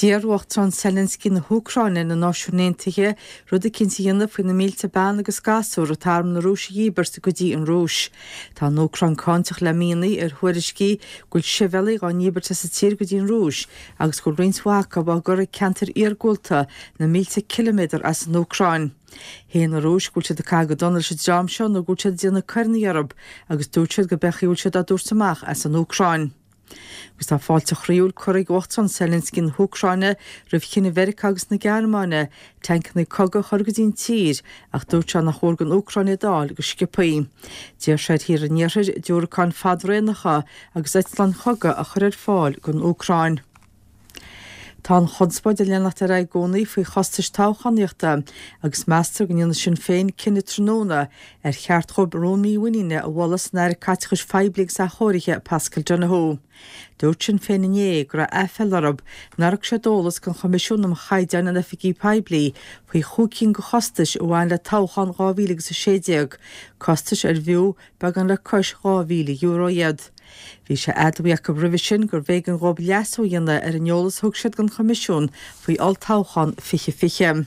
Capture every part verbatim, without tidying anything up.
Díarhachtán Zelenský na Húcráine na náisiúnéantaithe rud a cinnte dhéanamh faoin na mílte bean agus gasú a tarm na Rúis dhíbersta go dtí an Rúis. Tá nó crán cáintach le mínaí ar thuairiscí gúil sibhelaí gá níberta sa tír go dtí an Rúis agus go rinsmhacha ba gur ceantar iargúilta na mílte kilometr as an Ucráin. Hé na Rúis gúil siad a cá go donal siad Jamseo nó gúil siad díana Cairní Arab agus dúirtead go bechaúil siad a dúirtamach as an Ucráin. Gus tá fáilte chríúil chuig Uachtaráin Zelenský na Húcráine roimh cinna Mheiriceá agus na Gearmáine teancanna cogadh chorgadín tír ach dúirt na chóir an Ucráine dáil go scipaí. Díar séad hir an níorir dúracán fadréanacha agus eitlan chogad a chuir fáil gon Ucráin. Tá an chodspaid a leannacht a raibh gcónaí faoi chostais táchaníochta agus meastar go dhéanana sin féin cinna tróna ar cheart chob Rómí Winine a bhlas neir caitichas feiblig sa chóirithe Pascal Donohoe. Dúirt sin féin inné gur a F L Arab narach sé dólas gan chomisisiún am chaidean an F G peblií faoi chúcinn go chostais ó bhain le táchan gámhíle sa séideag, costais ar bhiú bag an le cois gámhíle euro iad. Bhí sé admhaíach go bribh sin gur bhéh an rob leasú dhéanana ar an eolas thug siad gan chomisisiún faoi altáchan fiche fiche.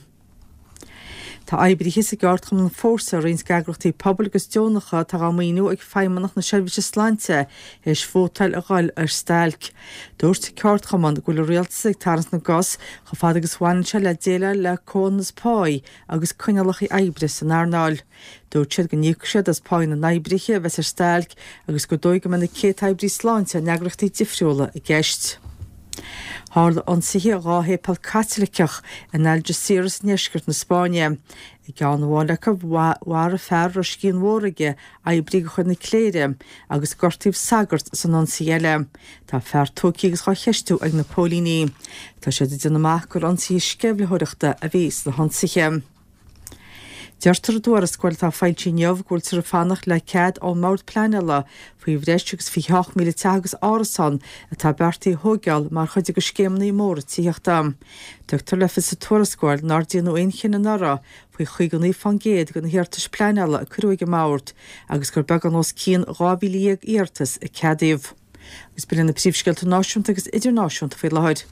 Tá aibrí his a gart chum an fórsa rins gagrachtaí pobl agus deonacha tá gamoinú ag feimmanach na seirbhíse sláinte is fótail a gáil ar stelc. Dúirt ceart chaman gúil réaltas ag tarnas na gas go fad agus bhain se le déile le cónas páí agus coinalach i aibri san airnáil. Dúirt siad go níoc siad as páin na naibrithe bheits ar stelc agus go dóig go man na cét aibrí sláinte a neagrachtaí difriúla i gceist. Hála an sihí a ráhé pal catoliceach in Algeciras neisgurt na Spáine. I gán bhálacha bhhar a fear ro cín mhóraige aibrí go chud na cléire agus gortíh sagart san an siile. Tá fear tócí agus chá cheistú ag na pólíní. Tá sé dionamach gur an sí sceblethireachta a bhís le honsaige. Deirtar dúar a scoil tá fáiltí neamh gúil tar a fannach le cead ó máirt pleanile faoi bhreistegus fi theach míle teagas árasan a tá beartaí thógeal mar chuide go scéimnaí mór tíochta. Deirtar le sa tuarascoil nar díanú aonchin na nara faoi chuiganí fangéad go na hiartas pleanile a cruúige máirt agus gur beag an os cían rábhílíag íartas a ceadaíomh. Agus bíann na príomhsceilte náisiúnta agus idirnáisiúnta faoi leid.